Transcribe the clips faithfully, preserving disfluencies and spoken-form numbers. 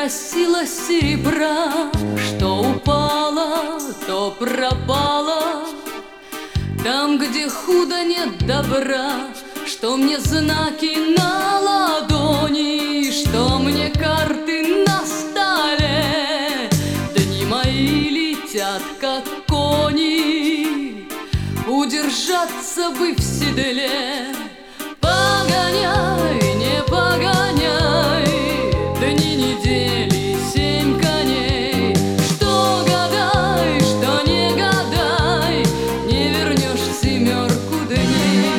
просила серебра, что упало, то пропало. Там, где худо нет добра, что мне знаки на ладони, что мне карты на столе. Дни мои летят, как кони, удержаться бы в седле. Погоняй, не погоняй, дни недели семь коней. Что гадай, что не гадай, не вернешь семерку дней.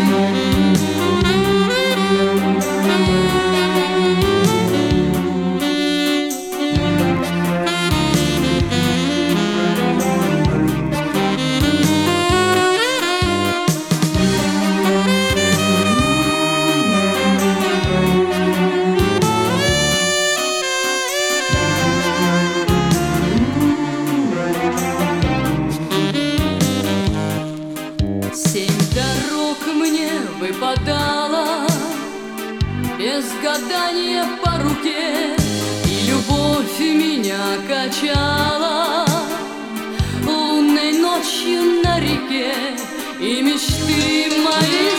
Семь дорог мне выпадало, без гадания по руке, и любовь меня качала лунной ночью на реке, и мечты мои